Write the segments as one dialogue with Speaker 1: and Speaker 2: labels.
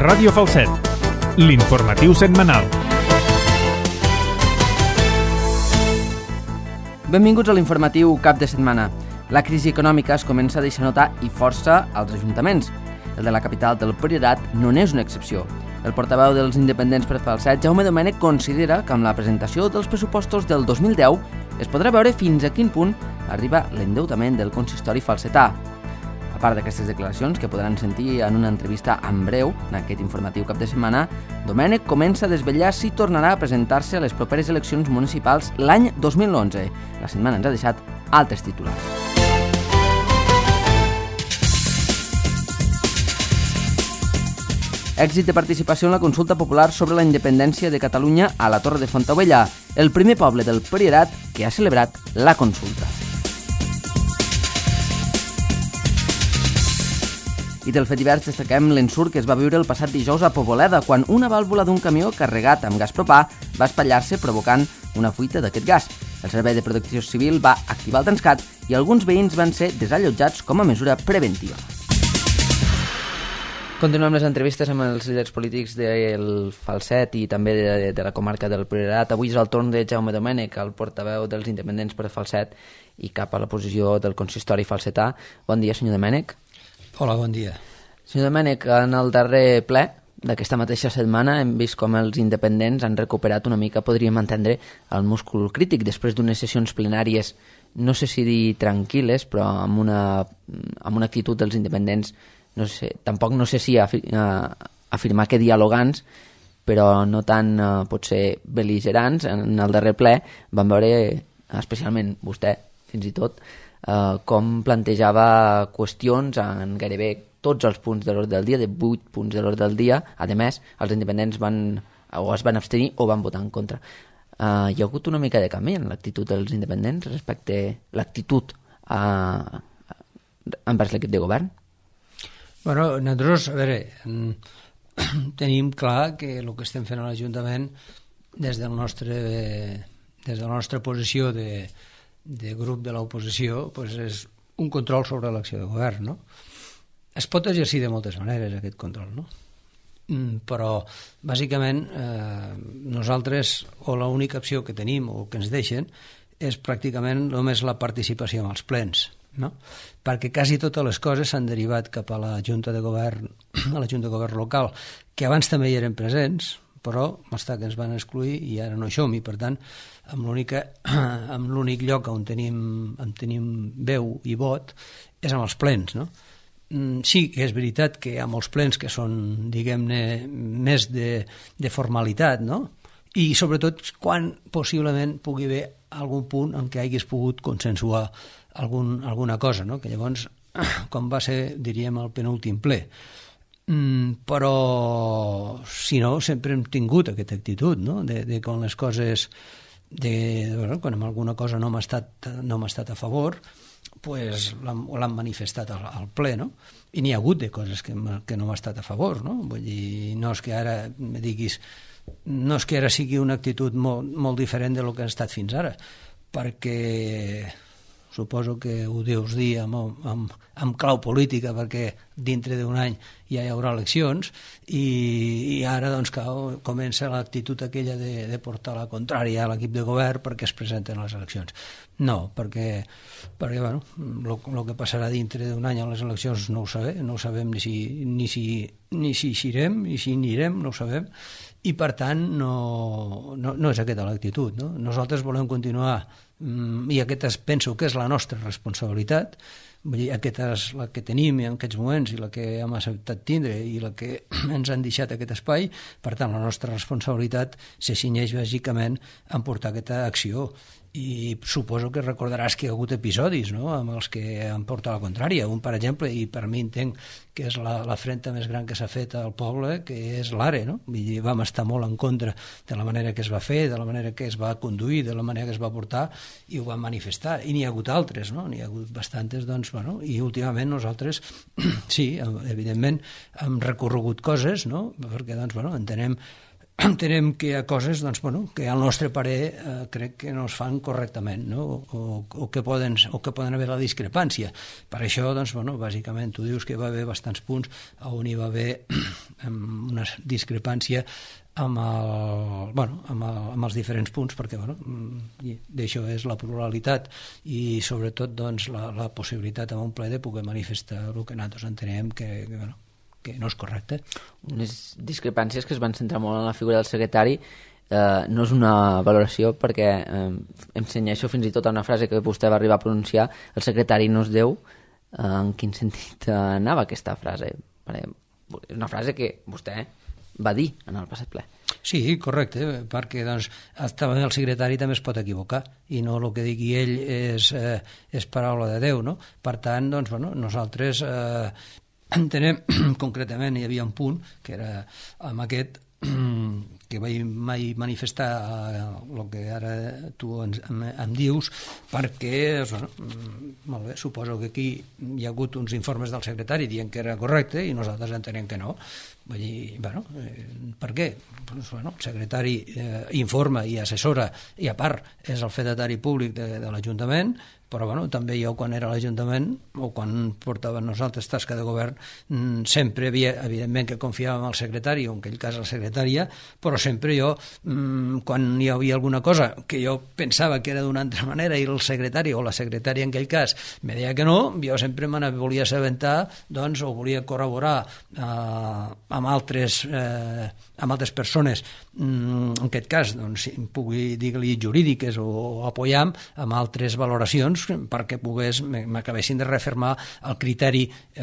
Speaker 1: Ràdio Falset, l'informatiu setmanal.
Speaker 2: Benvinguts a l'informatiu cap de setmana. La crisi econòmica es comença a deixar notar i força als ajuntaments. El de la capital del Priorat no n'és una excepció. El portaveu dels independents per Falset, Jaume Domènech, considera que amb la presentació dels pressupostos del 2010 es podrà veure fins a quin punt arriba l'endeutament del consistori falsetà. A part d'aquestes declaracions, que podran sentir en una entrevista en breu, en aquest informatiu cap de setmana, Domènech comença a desvetllar si tornarà a presentar-se a les properes eleccions municipals l'any 2011. La setmana ens ha deixat altres titulars. Èxit de participació en la consulta popular sobre la independència de Catalunya a la Torre de Fontaubella, el primer poble del Priorat que ha celebrat la consulta. I del fet divers destaquem l'ensurt que es va viure el passat dijous a Poboleda, quan una vàlvula d'un camió carregat amb gas propà va espatllar-se provocant una fuita d'aquest gas. El Servei de Protecció Civil va activar el Transcat i alguns veïns van ser desallotjats com a mesura preventiva. Continuem les entrevistes amb els líders polítics del Falset i també de la comarca del Priorat. Avui és el torn de Jaume Domènech, el portaveu dels independents per Falset i cap a la posició del consistori falsetà. Bon dia, senyor Domènech.
Speaker 3: Hola, bon dia.
Speaker 2: Senyor Domènech, en el darrer ple d'aquesta mateixa setmana hem vist com els independents han recuperat una mica, podríem entendre, el múscul crític després d'unes sessions plenàries, no sé si dir tranquil·les, però amb una actitud dels independents, tampoc no sé si afirmar que dialogants, però no tan potser bel·ligerants. En el darrer ple vam veure, especialment vostè, fins i tot, com plantejava qüestions en gairebé tots els punts de l'ordre del dia, de 8 punts de l'ordre del dia. A més, els independents es van abstenir o van votar en contra. Hi ha hagut una mica de canvi en l'actitud dels independents respecte a l'actitud envers l'equip de govern?
Speaker 3: Bueno, nosaltres, a veure, tenim clar que el que estem fent a l'Ajuntament des de la nostra posició de grup de l'oposició pues és un control sobre l'acció de govern, no? Es pot exercir de moltes maneres aquest control, no? Però bàsicament nosaltres, o l'única opció que tenim o que ens deixen és pràcticament només la participació en els plens, no? Perquè quasi totes les coses s'han derivat cap a la Junta de Govern, a la Junta de Govern local, que abans també hi eren presents, però està que ens van excluir i ara no hi som, i per tant amb l'únic lloc on tenim veu i vot és amb els plens, no? Sí que és veritat que hi ha molts plens que són, diguem-ne, més de formalitat, no? I sobretot quan possiblement pugui haver algun punt en què hagués pogut consensuar alguna cosa, no? Que llavors, com va ser, diríem, el penúltim ple. Però si no, sempre hem tingut aquesta actitud, no? De quan les coses quan amb alguna cosa no hem estat a favor, pues l'han manifestat al ple, no? I n'hi ha hagut de coses que no hem estat a favor, no? Vull dir, no és que ara me diguis, no és que ara sigui una actitud molt diferent de lo que ha estat fins ara, perquè suposo que ho deus dir amb clau política, perquè dintre d'un any ja hi haurà eleccions i ara doncs comença l'actitud aquella de portar la contrària a l'equip de govern perquè es presenten a les eleccions. No, perquè bueno, el que passarà dintre d'un any a les eleccions no ho sabem ni si eixirem i si anirem, no ho sabem, i per tant no és aquesta l'actitud, no? Nosaltres volem continuar i aquesta penso que és la nostra responsabilitat, vull dir, aquesta és la que tenim en aquests moments i la que hem acceptat tindre i la que ens han deixat aquest espai. Per tant, la nostra responsabilitat se cinyeix bàsicament en portar aquesta acció. I suposo que recordaràs que hi ha hagut episodis, no?, amb els que han portat la contrària. Un, per exemple, i per mi entenc que és la afrenta més gran que s'ha fet al poble, que és l'ARE, no? Vull dir, vam estar molt en contra de la manera que es va fer, de la manera que es va conduir, de la manera que es va portar, i ho vam manifestar. I n'hi ha hagut altres, no? N'hi ha hagut bastantes, doncs, bueno, i últimament nosaltres, sí, evidentment, hem recorregut coses, no?, perquè, doncs, bueno, entenem entenem que hi ha coses doncs, bueno, que al nostre parer crec que no es fan correctament, no? o que poden haver la discrepància. Per això, doncs, bueno, bàsicament, tu dius que hi va haver bastants punts on hi va haver una discrepància amb els diferents punts, perquè d'això és la pluralitat i sobretot doncs, la possibilitat en un ple de poder manifestar el que nosaltres entenem que no és correcte.
Speaker 2: Unes discrepàncies que es van centrar molt en la figura del secretari. No és una valoració perquè em cenyeixo fins i tot a una frase que vostè va arribar a pronunciar: el secretari no és Déu. En quin sentit anava aquesta frase? És una frase que vostè va dir en el passat ple.
Speaker 3: Sí, correcte, perquè doncs, el secretari també es pot equivocar i no el que digui ell és paraula de Déu, no? Per tant, doncs, nosaltres entenem concretament, hi havia un punt que era amb aquest que vaig mai manifestar el que ara tu em dius, perquè molt bé, suposo que aquí hi ha hagut uns informes del secretari dient que era correcte i nosaltres entenem que no. Vull dir, per què? Doncs, el secretari informa i assessora i a part és el fedatari públic de l'Ajuntament, però també jo quan era a l'Ajuntament o quan portava nosaltres tasca de govern sempre havia, evidentment que confiàvem en el secretari o en aquell cas la secretària, però sempre jo quan hi havia alguna cosa que jo pensava que era d'una altra manera i el secretari o la secretària en aquell cas me deia que no, jo sempre me ne volia assabentar, doncs, o volia corroborar amb altres persones, en aquest cas doncs, si pugui dir-li jurídiques o apoyar amb altres valoracions perquè m'acabessin de refermar el criteri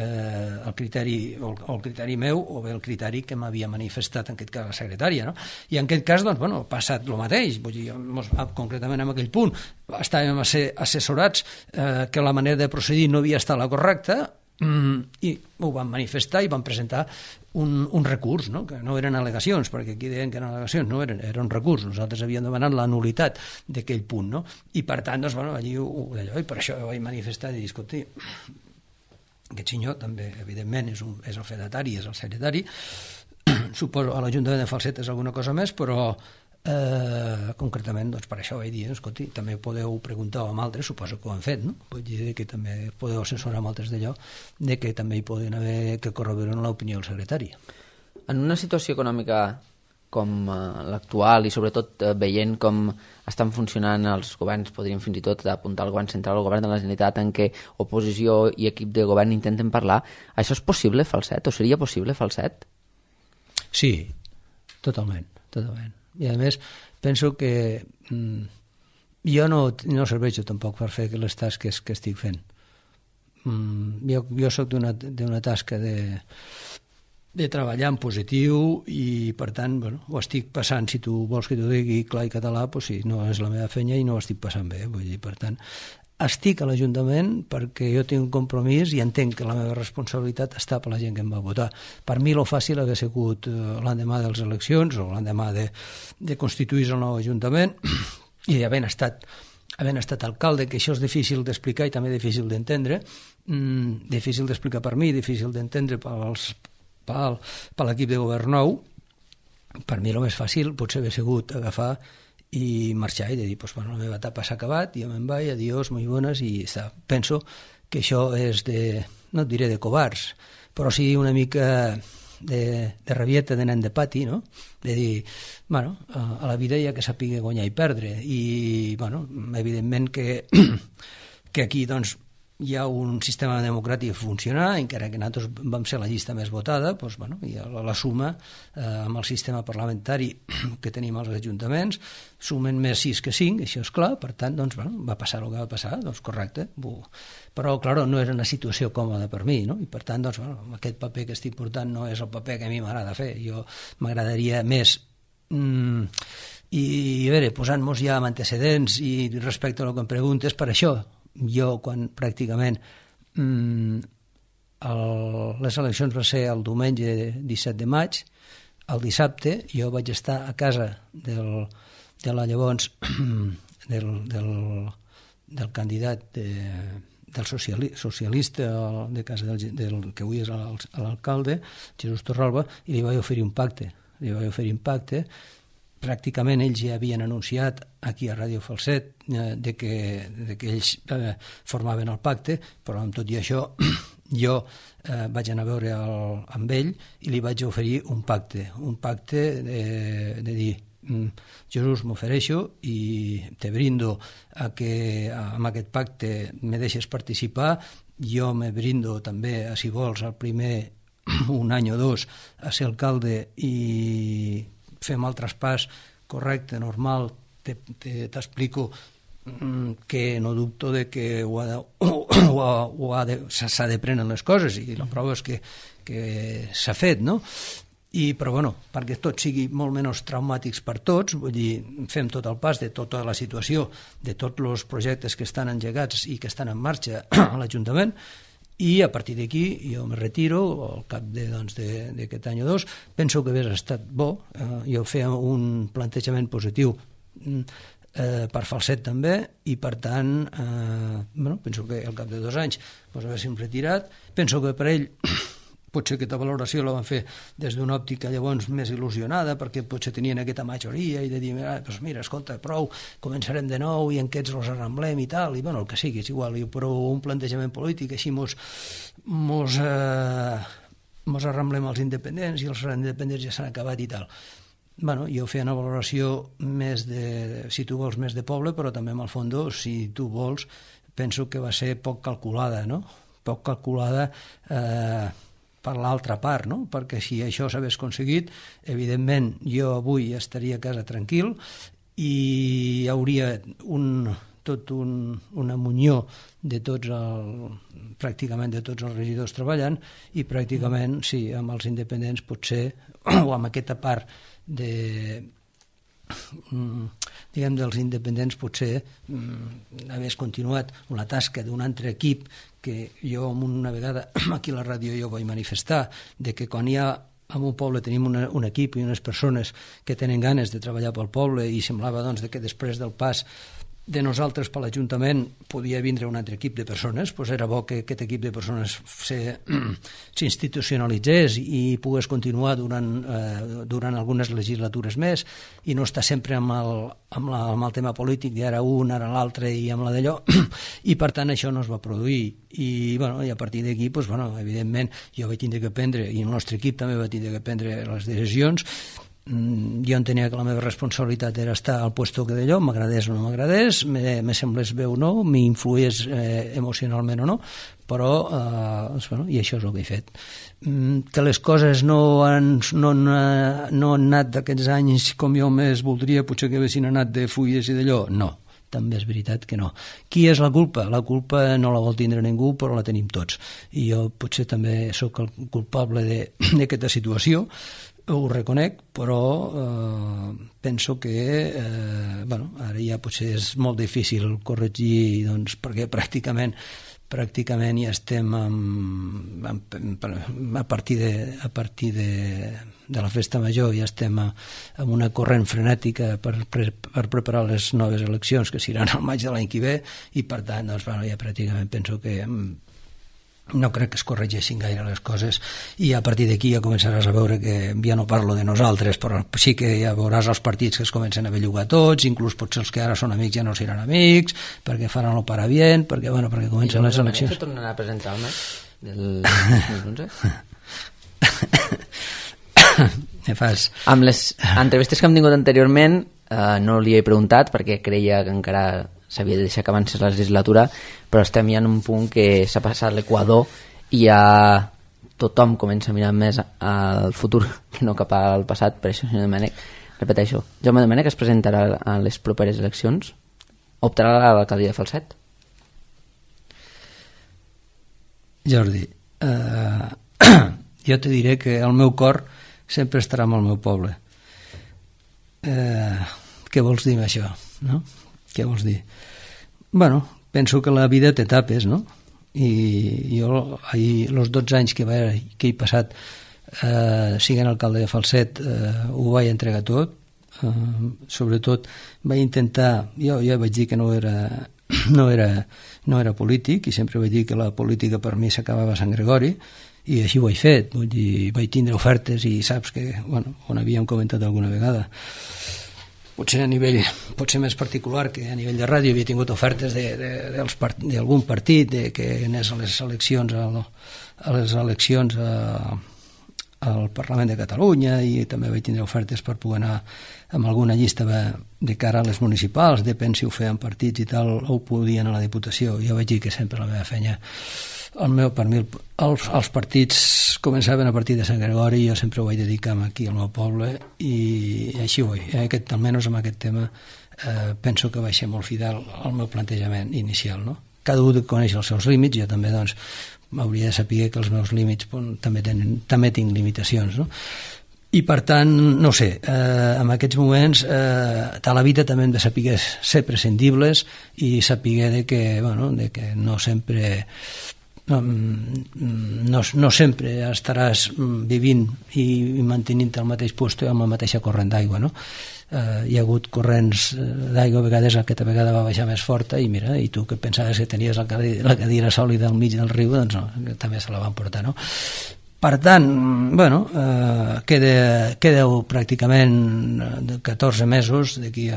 Speaker 3: meu o bé el criteri que m'havia manifestat en aquest cas la secretària, no? I en aquest cas doncs, ha passat el mateix, vull dir, concretament en aquell punt estàvem assessorats que la manera de procedir no havia estat la correcta i ho van manifestar i van presentar un recurs, no? Que no eren al·legacions, perquè aquí deien que eren al·legacions, no, era un recurs, nosaltres havíem demanat la nulitat d'aquell punt, no? I per tant, doncs, allí i per això ho vaig manifestar i dir, escolti, aquest senyor també, evidentment, és el fedatari, és el secretari, suposo a l'Ajuntament de Falset és alguna cosa més, però concretament, doncs per això vaig dir, escolti, també podeu preguntar amb altres, suposo que ho han fet, no? Vull dir que també podeu assessorar amb altres d'allò, de que també hi poden haver que corroboren l'opinió del secretari.
Speaker 2: En una situació econòmica com l'actual i sobretot veient com estan funcionant els governs, podríem fins i tot apuntar al govern central, al govern de la Generalitat, en què oposició i equip de govern intenten parlar, això és possible, Falset? O seria possible, Falset?
Speaker 3: Sí, totalment. I a més penso que jo no serveixo tampoc per fer les tasques que estic fent. Jo soc d'una tasca de treballar en positiu i per tant ho estic passant, si tu vols que t'ho digui clar i català, doncs sí, no és la meva feina i no ho estic passant bé, vull dir, per tant estic a l'Ajuntament perquè jo tinc un compromís i entenc que la meva responsabilitat està per la gent que em va votar. Per mi lo fàcil hauria sigut l'endemà de les eleccions o l'endemà de constituir el nou Ajuntament i havent estat alcalde, que això és difícil d'explicar i també difícil d'entendre, difícil d'explicar per mi, difícil d'entendre per l'equip de govern nou. Per mi el més fàcil potser haver sigut agafar i marxar i de dir, la meva etapa s'ha acabat, jo me'n vaig, adiós, muy buenas, i està. Penso que això és no et diré de covards, però sí una mica de rabieta de nen de pati, no? De dir, a la vida hi ha que sàpiga guanyar i perdre, i, evidentment que aquí, doncs, hi ha un sistema democràtic a funcionar, encara que nosaltres vam ser la llista més votada, i la suma amb el sistema parlamentari que tenim als ajuntaments, sumen més 6 que 5, això és clar, per tant, va passar el que va passar, doncs correcte, però, clar, no era una situació còmoda per mi, no? I per tant, aquest paper que estic portant no és el paper que a mi m'agrada fer, jo m'agradaria més i a veure, posant-nos ja amb antecedents i respecte a el que em preguntes, per això jo quan pràcticament les eleccions va ser el diumenge 17 de maig, el dissabte jo vaig estar a casa de la llavors del candidat del socialista de casa del que avui és l'alcalde, Jesús Torralba, i li vaig oferir un pacte li vaig oferir un pacte. Pràcticament ells ja havien anunciat aquí a Ràdio Falset de que ells formaven el pacte, però amb tot i això jo vaig anar a veure amb ell i li vaig oferir un pacte de dir: Jesús, m'ofereixo i te brindo a que amb aquest pacte me deixes participar. Jo me brindo també, si vols, el primer un any o dos a ser alcalde i fem el traspàs correcte, normal. T'explico que no dubto de que s'ha de prendre les coses, i la prova és que s'ha fet, no? Però bueno, perquè tot sigui molt menys traumàtics per tots, vull dir, fem tot el pas de tota la situació, de tots els projectes que estan engegats i que estan en marxa a l'Ajuntament, i a partir d'aquí jo me retiro al cap d'aquest any o dos. Penso que hauria estat bo, jo feia un plantejament positiu per Falset també, i per tant penso que al cap de 2 anys haguéssim retirat. Penso que per ell potser aquesta valoració la van fer des d'una òptica llavors més il·lusionada, perquè potser tenien aquesta majoria i de dir, mira, escolta, prou, començarem de nou i en aquests els arramblem i tal, i bueno, el que sigui, és igual, però un plantejament polític, així mos arramblem els independents i els independents ja s'han acabat i tal. Bueno, jo feia una valoració més de, si tu vols, més de poble, però també, en el fons, si tu vols, penso que va ser poc calculada, no? Poc calculada per l'altra part, no? Perquè si això s'hagués aconseguit, evidentment jo avui estaria a casa tranquil i hi hauria una munió de pràcticament de tots els regidors treballant, i pràcticament, sí, amb els independents potser, o amb aquesta part dels independents potser hagués continuat una tasca d'un altre equip, que jo una vegada aquí a la ràdio jo vaig manifestar, de que quan hi ha en un poble tenim un equip i unes persones que tenen ganes de treballar pel poble, i semblava que després del pas de nosaltres per l'Ajuntament podia vindre un altre equip de persones, doncs era bo que aquest equip de persones s'institucionalitzés i pogués continuar durant algunes legislatures més, i no estar sempre amb el tema polític d'ara un, ara l'altre i amb la d'allò, i per tant això no es va produir. I a partir d'aquí, evidentment, jo vaig tindre que prendre, i el nostre equip també va tindre que prendre les decisions. Jo entenia que la meva responsabilitat era estar al puesto que d'allò, m'agradés o no m'agradés, me semblés bé o no, m'influís emocionalment o no, però i això és el que he fet. Que les coses no han anat d'aquests anys com jo més voldria, potser que haguessin anat de fulles i d'allò, no, també és veritat que no. Qui és la culpa? La culpa no la vol tindre ningú, però la tenim tots, i jo potser també sóc el culpable d'aquesta situació, ho reconec, però penso que ara ja potser és molt difícil corregir, perquè pràcticament ja estem a partir de la festa major, ja estem en una corrent frenètica per preparar les noves eleccions que seran al maig de l'any que ve, i per tant ja pràcticament penso que no crec que es corregeixin gaire les coses, i a partir d'aquí ja començaràs a veure que ja no parlo de nosaltres, però sí que ja veuràs els partits que es comencen a bellugar tots, inclús potser els que ara són amics ja no seran amics, perquè faran el paravient, perquè comencen les eleccions.
Speaker 2: I tornarà a presentar el maig del 2011? Amb les entrevistes que hem tingut anteriorment no li he preguntat perquè creia que encara s'havia de deixar que avancés la legislatura, però estem ja en un punt que s'ha passat l'Equador i ja tothom comença a mirar més al futur que no cap al passat. Per això, senyor Domènech, repeteixo, Jaume Domènech es presentarà a les properes eleccions? Optarà a l'alcaldia de Falset?
Speaker 3: Jordi, jo te diré que el meu cor sempre estarà amb el meu poble. Què vols dir amb això, no? Què vols dir? Penso que la vida té etapes, no? I jo, els 12 anys que he passat siguent alcalde de Falset, ho vaig entregar tot. Sobretot vaig intentar, jo ja vaig dir que no era polític, i sempre vaig dir que la política per mi s'acabava a Sant Gregori, i així ho he fet, vull dir, vaig tindre ofertes i saps que, bueno, on havíem comentat alguna vegada, potser a nivell potser més particular que a nivell de ràdio havia tingut ofertes d'algun partit que anés a les eleccions al Parlament de Catalunya, i també vaig tindre ofertes per poder anar amb alguna llista de cara a les municipals, depèn si ho feien partits i tal, o ho podien a la Diputació. Jo vaig dir que sempre la meva feina, per mi els partits començaven a partir de Sant Gregori, i jo sempre ho vaig dedicar aquí al meu poble, i així ho vaig. Almenys amb aquest tema penso que vaig ser molt fidel al meu plantejament inicial, no? Cada un coneix els seus límits, jo també doncs hauria de saber que els meus límits també tinc limitacions, no? I per tant, no sé, en aquests moments a la vida també hem de saber ser prescindibles i saber que no sempre no sempre estaràs vivint i mantenint el mateix lloc amb la mateixa corrent d'aigua, no? Hi ha hagut corrents d'aigua, a vegades aquesta vegada va baixar més forta, i mira, i tu que pensaves que tenies la cadira sòlida al mig del riu, doncs no, també se la van portar, no? Per tant, queda pràcticament 14 mesos d'aquí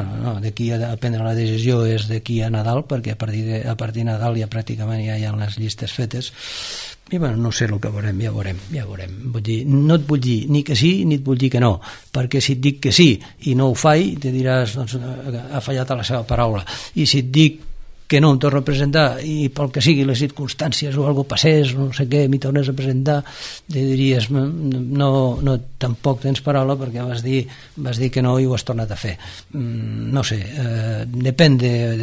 Speaker 3: a prendre la decisió, és d'aquí a Nadal, perquè a partir de Nadal pràcticament ja hi ha les llistes fetes, i no sé el que veurem, ja veurem. Vull dir, no et vull dir ni que sí ni et vull dir que no, perquè si et dic que sí i no ho faig, te diràs, doncs, ha fallat a la seva paraula, i si et dic que no em torno a presentar i pel que sigui les circumstàncies o algo passés, no sé què, m'hi tornes a presentar, te diries no, tampoc tens paraula perquè vas dir que no i ho has tornat a fer. No sé, depèn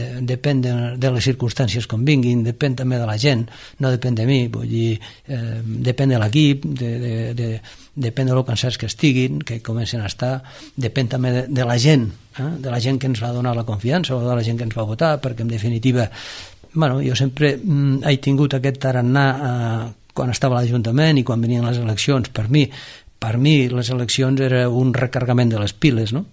Speaker 3: de les circumstàncies com vinguin, depèn també de la gent, no depèn de mi, vull dir, depèn de l'equip, depèn de lo cansats que estiguin, que comencen a estar, depèn també de la gent, de la gent que ens va donar la confiança o de la gent que ens va votar, perquè en definitiva jo sempre he tingut aquest tarannà quan estava a l'Ajuntament i quan venien les eleccions. Per mi les eleccions era un recargament de les piles, no?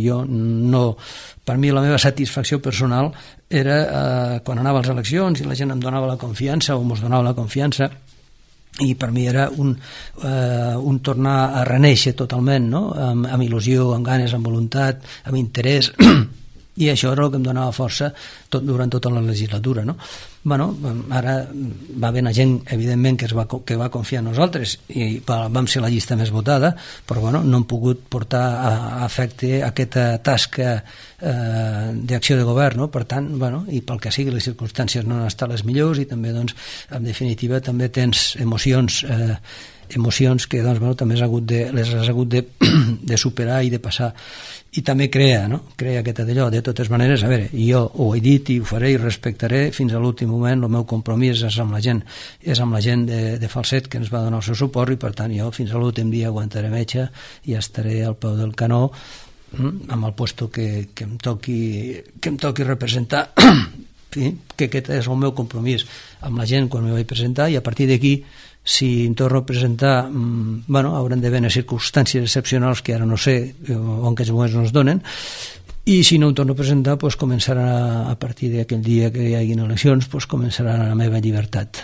Speaker 3: Per mi la meva satisfacció personal era quan anava a les eleccions i la gent em donava la confiança o mos donava la confiança, i per mi era un tornar a reneixer totalment, no? Amb il·lusió, amb ganes, amb voluntat, amb interès, i això era el que em donava força durant tota la legislatura, no? Ara va haver gent, evidentment, que va confiar en nosaltres i vam ser la llista més votada, però no hem pogut portar a efecte aquesta tasca d'acció de govern, no? Per tant, i pel que sigui, les circumstàncies no han estat les millors, i també, doncs, en definitiva, també tens emocions que també les has hagut de superar i de passar, i també crea aquest d'allò. De totes maneres, a veure, jo ho he dit i ho faré i respectaré fins a l'últim moment. El meu compromís és amb la gent de Falset, que ens va donar el seu suport, i per tant jo fins a l'últim dia aguantaré metge i estaré al peu del canó amb el puesto que em toqui representar. Que aquest és el meu compromís amb la gent quan m'hi vaig presentar, i a partir d'aquí, si em torno a presentar, hauran d'haver circumstàncies excepcionals que ara no sé on aquests moments no es donen, i si no em torno a presentar, doncs començarà a partir d'aquell dia que hi hagin eleccions, doncs començarà la meva llibertat.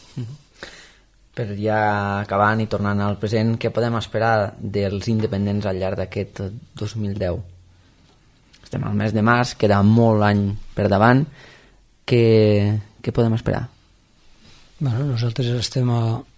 Speaker 2: Per ja acabant i tornant al present, què podem esperar dels independents al llarg d'aquest 2010? Estem al mes de març, queda molt any per davant. Què podem esperar?
Speaker 3: Nosaltres estem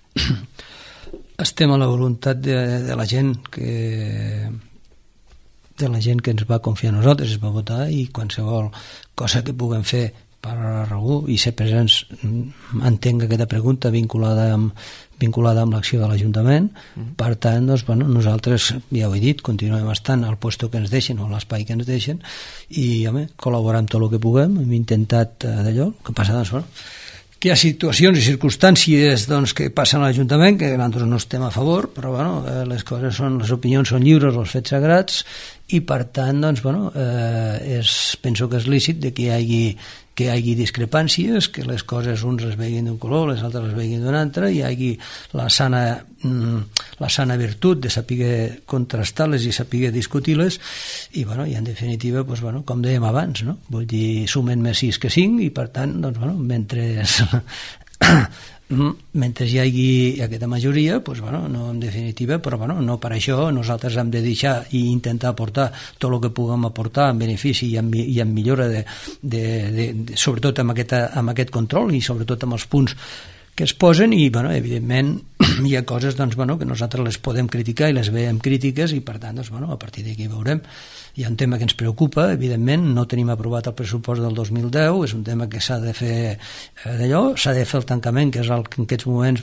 Speaker 3: a la voluntat de la gent que ens va confiar en nosaltres, es va votar, i qualsevol cosa que puguem fer per algú i ser presents, entenc aquesta pregunta vinculada amb l'acció de l'Ajuntament. Per tant, nosaltres, ja ho he dit, continuem estant al lloc que ens deixen o a l'espai que ens deixen, i col·laborar amb tot el que puguem. Hem intentat d'allò, que passa, que hi ha situacions i circumstàncies que passen a l'Ajuntament que nosaltres no estem a favor, però les opinions són lliures, els fets sagrats, i per tant penso que és lícit que hi hagi discrepàncies, que les coses uns es veguin d'un color, les altres es veguin d'un altre, i hi hagi la sana virtut de saber contrastar-les i saber discutir-les, i en definitiva, com dèiem abans, vull dir, sumen més 6 que 5, i per tant, mentre mentre hi hagi aquesta majoria, doncs, no, en definitiva, però no per això nosaltres hem de deixar i intentar aportar tot el que puguem aportar en benefici i en millora sobretot amb aquest control i sobretot amb els punts que es posen i, evidentment, hi ha coses que nosaltres les podem criticar i les veiem crítiques i, per tant, a partir d'aquí veurem. Hi ha un tema que ens preocupa, evidentment, no tenim aprovat el pressupost del 2010, és un tema que s'ha de fer d'allò, s'ha de fer el tancament, que és el que en aquests moments,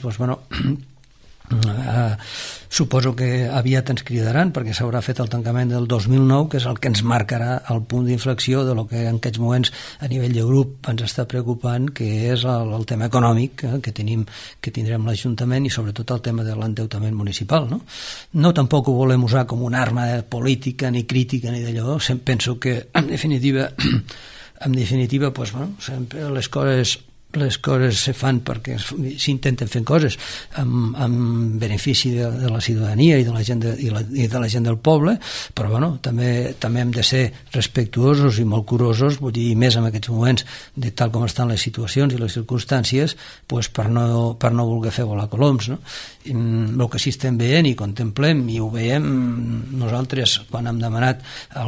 Speaker 3: suposo que aviat ens cridaran perquè s'haurà fet el tancament del 2009, que és el que ens marcarà el punt d'inflexió de lo que en aquests moments a nivell de grup ens està preocupant, que és el tema econòmic que tindrem l'Ajuntament i sobretot el tema de l'endeutament municipal. No tampoc ho volem usar com una arma política ni crítica ni d'allò, penso que en definitiva sempre les coses se fan perquè s'intenten fer coses amb benefici de la ciutadania i de la gent del poble, però també hem de ser respectuosos i molt curosos, vull dir, més en aquests moments de tal com estan les situacions i les circumstàncies, per no voler fer volar coloms. El que sí estem veient i contemplem i ho veiem nosaltres quan hem demanat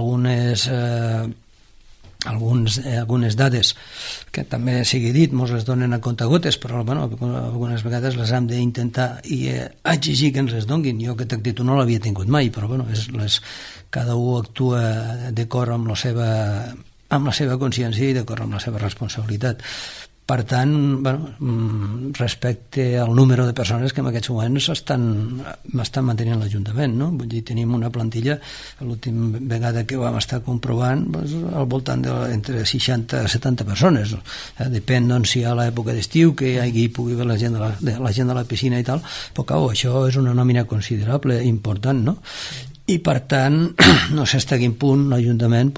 Speaker 3: algunes dades que també sigui dit, mos les donen a comptagotes, però algunes vegades les hem d'intentar i exigir que ens les donguin. Jo aquesta actitud no l'havia tingut mai, però cada un actua d'acord amb la seva consciència i d'acord amb la seva responsabilitat. Per tant, respecte al número de persones que en aquests moments estan mantenint l'Ajuntament, vull dir, tenim una plantilla, l'última vegada que ho vam estar comprovant, al voltant entre 60 i 70 persones. Depèn si a l'època d'estiu que hi pugui haver la gent de la piscina i tal, però això és una nòmina considerable, important, no? I per tant, no sé fins a quin punt l'Ajuntament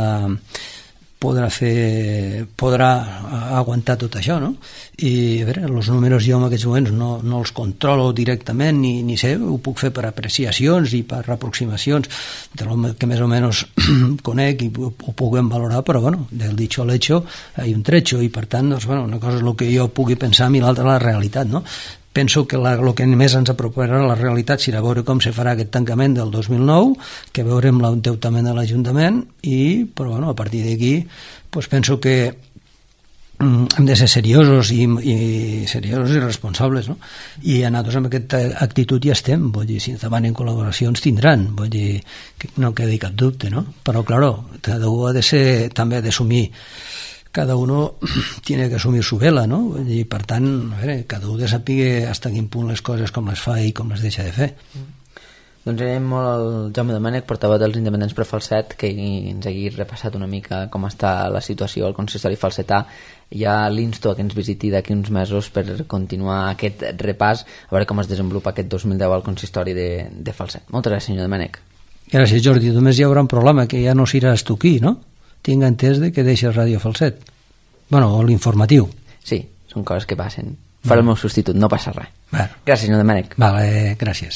Speaker 3: podrà aguantar tot això, no? I a veure, els números jo en aquests moments no els controlo directament ni sé, ho puc fer per apreciacions i per aproximacions del que més o menys conec i ho puguem valorar, però del dicho al hecho hi ha un trecho i per tant, una cosa és el que jo pugui pensar i l'altra la realitat, no? Penso que el que més ens aproparà a la realitat serà veure com se farà aquest tancament del 2009, que veurem l'endeutament de l'Ajuntament però a partir d'aquí penso que hem de ser seriosos i responsables, no? I nosaltres amb aquesta actitud ja estem, vull dir, si demanen col·laboracions tindran, vull dir, que no quedi cap dubte, no? Però, claro, cada un ha de ser també d'assumir, cada uno tiene que asumir su vela, no? I per tant, a veure, cada un de saber fins a quin punt les coses com les fa i com les deixa de fer.
Speaker 2: Doncs anem molt al Jaume Domènech, portaveu dels Independents per Falset, que ens hagi repassat una mica com està la situació al consistori falsetà. Ja l'insto a que ens visiti d'aquí uns mesos per continuar aquest repàs, a veure com es desenvolupa aquest 2010 al consistori de Falset. Moltes gràcies, senyor Domènech.
Speaker 3: Gràcies, Jordi. Només hi haurà un problema, que ja no seràs tu aquí, no? Tinc entès que deixes Ràdio Falset. O l'informatiu.
Speaker 2: Sí, són coses que passen. Faré el meu substitut, no passa res. Gràcies, senyor Domènech.
Speaker 3: Vale, gràcies.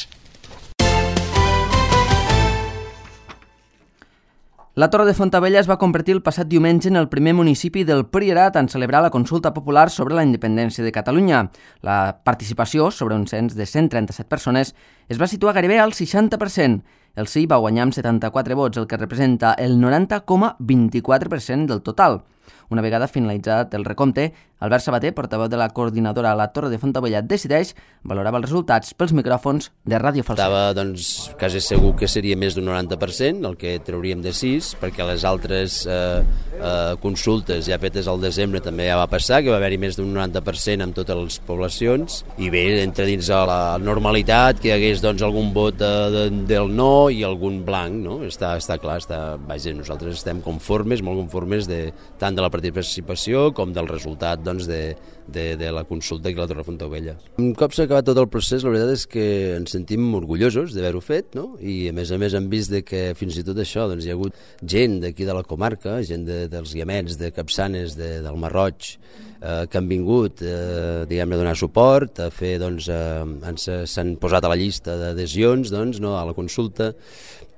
Speaker 2: La Torre de Fontabella es va convertir el passat diumenge en el primer municipi del Priorat en celebrar la consulta popular sobre la independència de Catalunya. La participació, sobre un cens de 137 persones, es va situar gairebé al 60%. El sí va guanyar amb 74 vots, el que representa el 90,24% del total. Una vegada finalitzat el recompte, Albert Sabater, portaveu de la coordinadora a la Torre de Fontabella Decideix, valorava els resultats pels micròfons de Ràdio Falset.
Speaker 4: Estava quasi segur que seria més d'un 90%, el que trauríem de 6, perquè les altres consultes ja fetes al desembre també ja va passar, que va haver-hi més d'un 90% en totes les poblacions, i bé, entre dins de la normalitat, que hi hagués algun vot del no i algun blanc, no? Està clar, vaja, nosaltres estem conformes, molt conformes tant de la participació com del resultat de la consulta aquí a la Torre de Fontabella. Un cop s'ha acabat tot el procés, la veritat és que ens sentim orgullosos d'haver-ho fet, no? I a més hem vist que fins i tot això hi ha hagut gent d'aquí de la comarca, gent dels Guiamets, de Capçanes, del Marroig, que han vingut a donar suport, a fer, s'han posat a la llista d'adhesions a la consulta,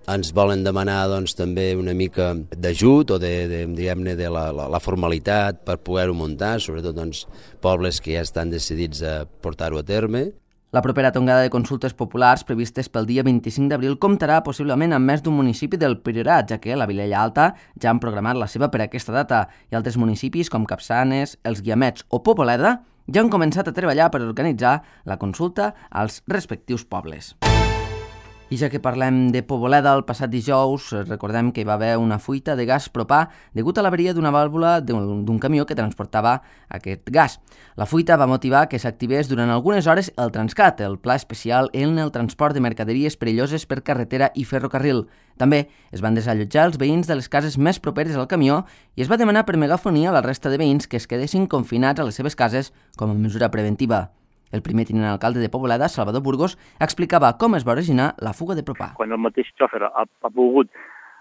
Speaker 4: ens volen demanar doncs, també una mica d'ajut o diguem-ne de la formalitat per poder-ho muntar, sobretot doncs, pobles que ja estan decidits a portar-ho a terme.
Speaker 2: La propera tongada de consultes populars previstes pel dia 25 d'abril comptarà possiblement amb més d'un municipi del Priorat, ja que la Vilella Alta ja han programat la seva per aquesta data i altres municipis com Capçanes, Els Guiamets o Poboleda ja han començat a treballar per organitzar la consulta als respectius pobles. I ja que parlem de Poboleda, el passat dijous recordem que hi va haver una fuita de gas propà degut a l'averia d'una vàlvula d'un camió que transportava aquest gas. La fuita va motivar que s'activés durant algunes hores el Transcat, el pla especial en el transport de mercaderies perilloses per carretera i ferrocarril. També es van desallotjar els veïns de les cases més properes al camió i es va demanar per megafonia a la resta de veïns que es quedessin confinats a les seves cases com a mesura preventiva. El primer tinent alcalde de Poboleda, Salvador Burgos, explicava com es va originar la fuga de propà.
Speaker 5: Quan el mateix xòfer ha volgut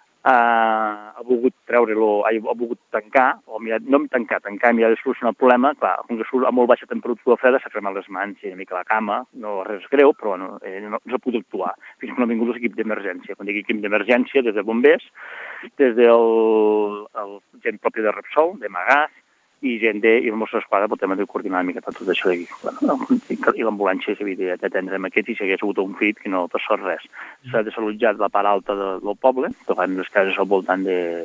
Speaker 5: treure-lo, ha volgut tancar, o no tancar, mirar de solucionar el problema, clar, com que surt a molt baixa temperatura freda, s'ha cremat les mans i una mica la cama, no res greu, però no s'ha pogut actuar, fins que no ha vingut l'equip d'emergència. Quan dic equip d'emergència, des de bombers, des del gent propi de Repsol, de Magàs, i gent i el Mossos d'Esquadra pel tema de coordinar una mica tot això d'aquí. I l'ambulància s'havia d'atendre amb aquest i si hagués hagut un crit que no passó res. S'ha desallotjat la part alta del poble, tocant les cases al voltant de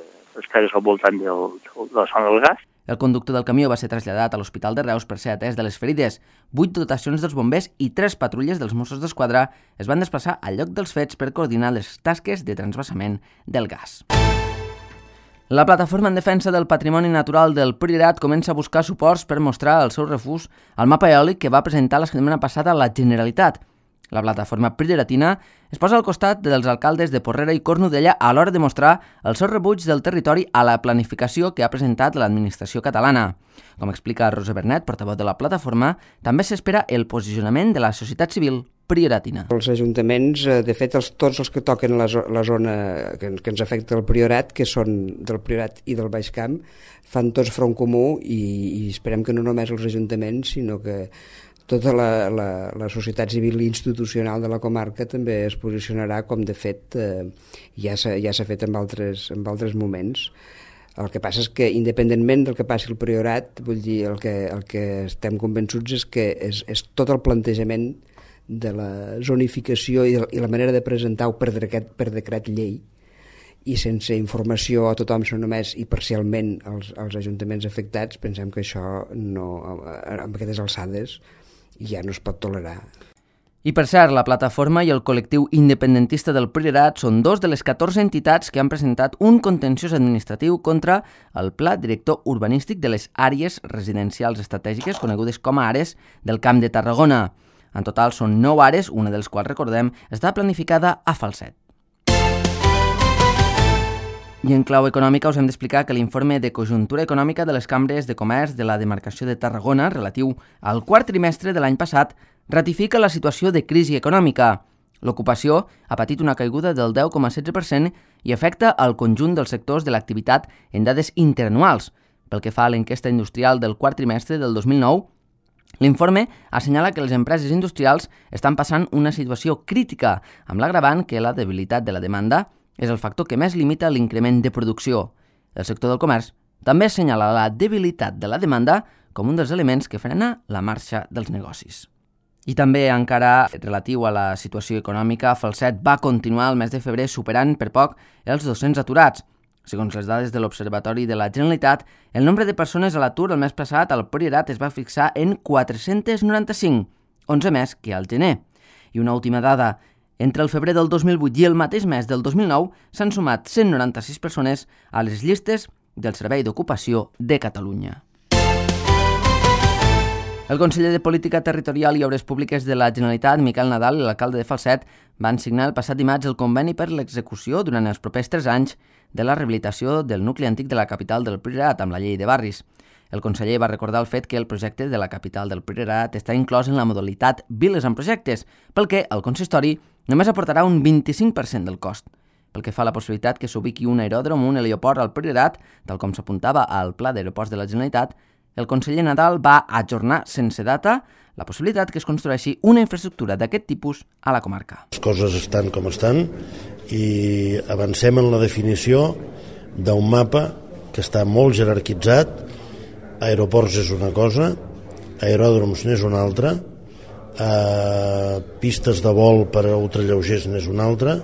Speaker 5: la zona del gas.
Speaker 2: El conductor del camió va ser traslladat a l'Hospital de Reus per ser atès de les ferides. 8 dotacions dels bombers i 3 patrulles dels Mossos d'Esquadra es van desplaçar al lloc dels fets per coordinar les tasques de transvasament del gas. La plataforma en defensa del patrimoni natural del Priorat comença a buscar suports per mostrar el seu refús al mapa eòlic que va presentar la setmana passada la Generalitat. La plataforma prioratina es posa al costat dels alcaldes de Porrera i Cornudella a l'hora de mostrar el seu rebuig del territori a la planificació que ha presentat l'administració catalana. Com explica Rosa Bernet, portaveu de la plataforma, també s'espera el posicionament de la societat civil prioratina.
Speaker 6: Els ajuntaments, de fet, tots els que toquen la zona que ens afecta el Priorat, que són del Priorat i del Baix Camp, fan tots front comú i esperem que no només els ajuntaments, sinó que tota la societat civil i institucional de la comarca també es posicionarà, com de fet ja s'ha fet en altres moments. El que passa és que, independentment del que passi al Priorat, vull dir, el que estem convençuts és que és tot el plantejament de la zonificació i la manera de presentar-ho per decret llei i sense informació a tothom, sinó només i parcialment als ajuntaments afectats, pensem que això amb aquestes alçades ja no es pot tolerar.
Speaker 2: I per cert, la plataforma i el col·lectiu independentista del Priorat són 2 de les 14 entitats que han presentat un contenciós administratiu contra el Pla Director Urbanístic de les Àrees Residencials Estratègiques, conegudes com a Àrees del Camp de Tarragona. En total són 9 àrees, una de les quals, recordem, està planificada a Falset. I en clau econòmica us hem d'explicar que l'informe de conjuntura econòmica de les cambres de comerç de la demarcació de Tarragona, relatiu al quart trimestre de l'any passat, ratifica la situació de crisi econòmica. L'ocupació ha patit una caiguda del 10,16% i afecta al conjunt dels sectors de l'activitat en dades interanuals. Pel que fa a l'enquesta industrial del quart trimestre del 2009, l'informe assenyala que les empreses industrials estan passant una situació crítica, amb l'agravant que la debilitat de la demanda és el factor que més limita l'increment de producció. El sector del comerç també assenyala la debilitat de la demanda com un dels elements que frena la marxa dels negocis. I també, encara relatiu a la situació econòmica, Falset va continuar el mes de febrer superant per poc els 200 aturats. Segons les dades de l'Observatori de la Generalitat, el nombre de persones a l'atur el mes passat al Priorat es va fixar en 495, 11 més que al gener. I una última dada, entre el febrer del 2008 i el mateix mes del 2009 s'han sumat 196 persones a les llistes del Servei d'Ocupació de Catalunya. El conseller de Política Territorial i Obres Públiques de la Generalitat, Miquel Nadal, i l'alcalde de Falset van signar el passat dimarts el conveni per l'execució durant els propers 3 anys de la rehabilitació del nucli antic de la capital del Priorat amb la llei de barris. El conseller va recordar el fet que el projecte de la capital del Priorat està inclòs en la modalitat Viles en projectes, pel que el consistori només aportarà un 25% del cost. Pel que fa a la possibilitat que s'ubiqui un aeròdrom o un helioport al Priorat, tal com s'apuntava al Pla d'Aeroports de la Generalitat, el conseller Nadal va ajornar sense data la possibilitat que es construeixi una infraestructura d'aquest tipus a la comarca.
Speaker 7: Les coses estan com estan i avancem en la definició d'un mapa que està molt jerarquitzat. Aeroports és una cosa, aeròdroms n'és una altra, pistes de vol per a ultralleugers n'és una altra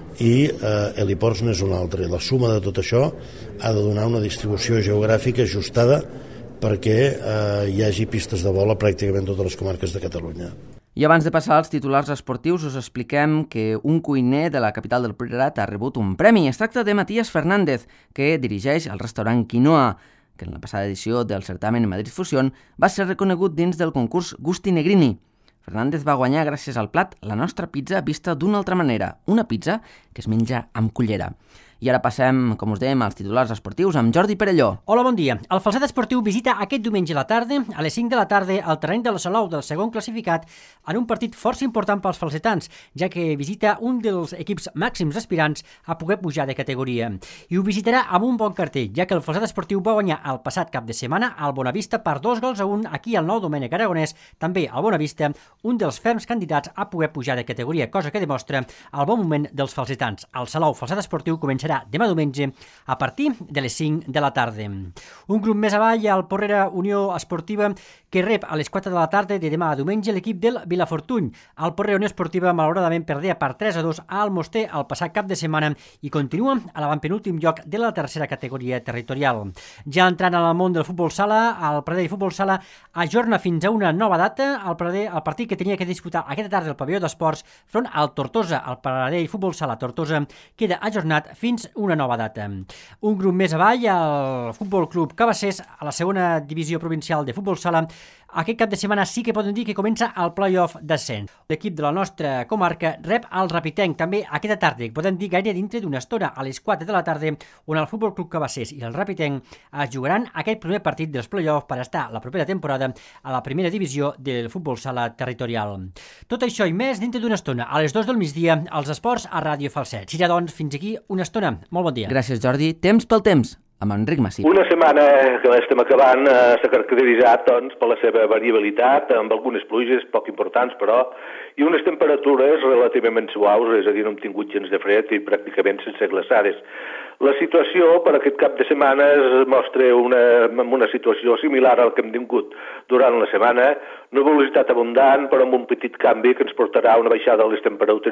Speaker 7: i heliports n'és una altra. I la suma de tot això ha de donar una distribució geogràfica ajustada perquè hi hagi pistes de vol a pràcticament totes les comarques de Catalunya.
Speaker 2: I abans de passar als titulars esportius, us expliquem que un cuiner de la capital del Priorat ha rebut un premi. Es tracta de Matías Fernández, que dirigeix el restaurant Quinoa, que en la passada edició del certamen Madrid Fusión va ser reconegut dins del concurs Gusti Negrini. Fernández va guanyar gràcies al plat La nostra pizza vista d'una altra manera, una pizza que es menja amb cullera. I ara passem, com us dèiem, als titulars esportius amb Jordi Perelló.
Speaker 8: Hola, bon dia. El Falset Esportiu visita aquest diumenge a la tarda, a les 5 de la tarda, al terreny de la Salou del segon classificat, en un partit força important pels falsetans, ja que visita un dels equips màxims aspirants a poder pujar de categoria. I ho visitarà amb un bon cartell, ja que el Falset Esportiu va guanyar el passat cap de setmana al Bonavista per 2-1 aquí al Nou Domènec Aragonès, també al Bonavista, un dels ferms candidats a poder pujar de categoria, cosa que demostra el bon moment dels falsetans. El Salou Falset Esportiu començarà demà diumenge a partir de les 5 de la tarda. Un grup més avall, el Porrera Unió Esportiva, que rep a les 4 de la tarda de demà a diumenge l'equip del Vilafortuny. El Porrera Unió Esportiva, malauradament, perdea per 3-2 a Almoster el passat cap de setmana i continua a l'avantpenúltim lloc de la tercera categoria territorial. Ja entrant al món del futbol sala, el Pradell Futbol Sala ajorna fins a una nova data el partit que tenia que disputar aquesta tarda el pavelló d'esports front al Tortosa. El Pradell Futbol Sala Tortosa queda ajornat fins una nova data. Un grup més avall, el Futbol Club Cabassers, a la segona divisió provincial de futbol sala, aquest cap de setmana sí que poden dir que comença el play-off d'ascens. L'equip de la nostra comarca rep el Rapitenc també aquesta tarda, podem dir gaire dintre d'una estona, a les 4 de la tarda, on el Futbol Club Cabassers i el Rapitenc es jugaran aquest primer partit dels play-offs per estar la propera temporada a la primera divisió del futbol sala territorial. Tot això i més dintre d'una estona, a les 2 del migdia, als esports a Ràdio Falset. Serà, doncs, fins aquí una estona. Molt bon dia.
Speaker 2: Gràcies, Jordi. Temps pel temps, amb Enric Massip.
Speaker 9: Una setmana que estem acabant s'ha caracteritzat doncs, per la seva variabilitat, amb algunes pluges poc importants, però, i unes temperatures relativament suaus, és a dir, no hem tingut gens de fred i pràcticament sense glaçades. La situació per aquest cap de setmana es mostra una situació similar al que hem tingut durant la setmana, nuvolositat abundant, però amb un petit canvi que ens portarà a una baixada de les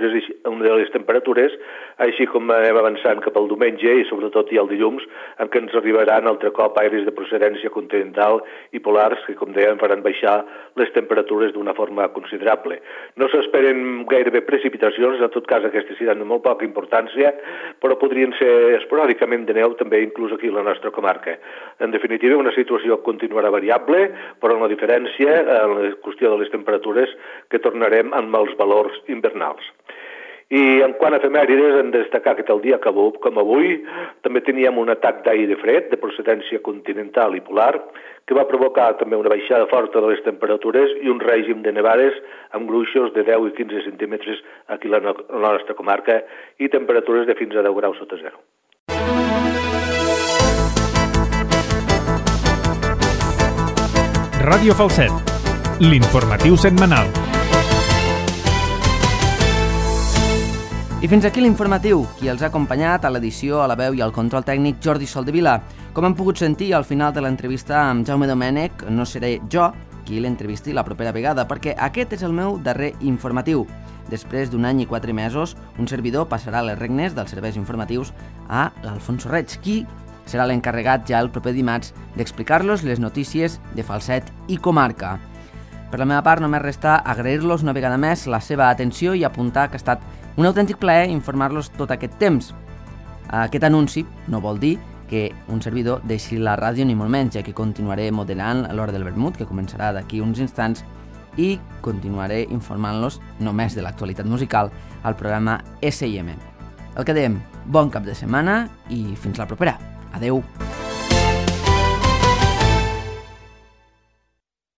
Speaker 9: temperatures, així com anem avançant cap al diumenge i sobretot i el dilluns, en què ens arribaran altre cop aires de procedència continental i polars que, com dèiem, faran baixar les temperatures d'una forma considerable. No s'esperen gairebé precipitacions, en tot cas aquestes seran de molt poca importància, però podrien ser esporàdicament de neu també inclús aquí a la nostra comarca. En definitiva, una situació que continuarà variable, però en la diferència, en la qüestió de les temperatures, que tornarem amb els valors invernals. I en quant a efemèrides, hem de destacar que tal dia com avui també teníem un atac d'aire fred de procedència continental i polar que va provocar també una baixada forta de les temperatures i un règim de nevades amb gruixos de 10 i 15 centímetres aquí a la nostra comarca i temperatures de fins a 10 graus sota zero.
Speaker 1: Ràdio Falset, l'informatiu setmanal.
Speaker 2: I fins aquí l'informatiu, qui els ha acompanyat a l'edició, a la veu i al control tècnic Jordi Soldevila. Com hem pogut sentir al final de l'entrevista amb Jaume Domènech, no seré jo qui l'entrevisti la propera vegada, perquè aquest és el meu darrer informatiu. Després d'un any i 4 mesos, un servidor passarà les regnes dels serveis informatius a l'Alfonso Reig, qui serà l'encarregat ja el proper dimarts d'explicar-los les notícies de Falset i comarca. Per la meva part, només resta agrair-los una vegada més la seva atenció i apuntar que ha estat un autèntic plaer informar-los tot aquest temps. Aquest anunci no vol dir que un servidor deixi la ràdio ni molt menys, ja que continuaré moderant l'Hora del Vermut, que començarà d'aquí uns instants, i continuaré informant-los només de l'actualitat musical al programa S&M. El que dèiem, bon cap de setmana i fins la propera. Adeu!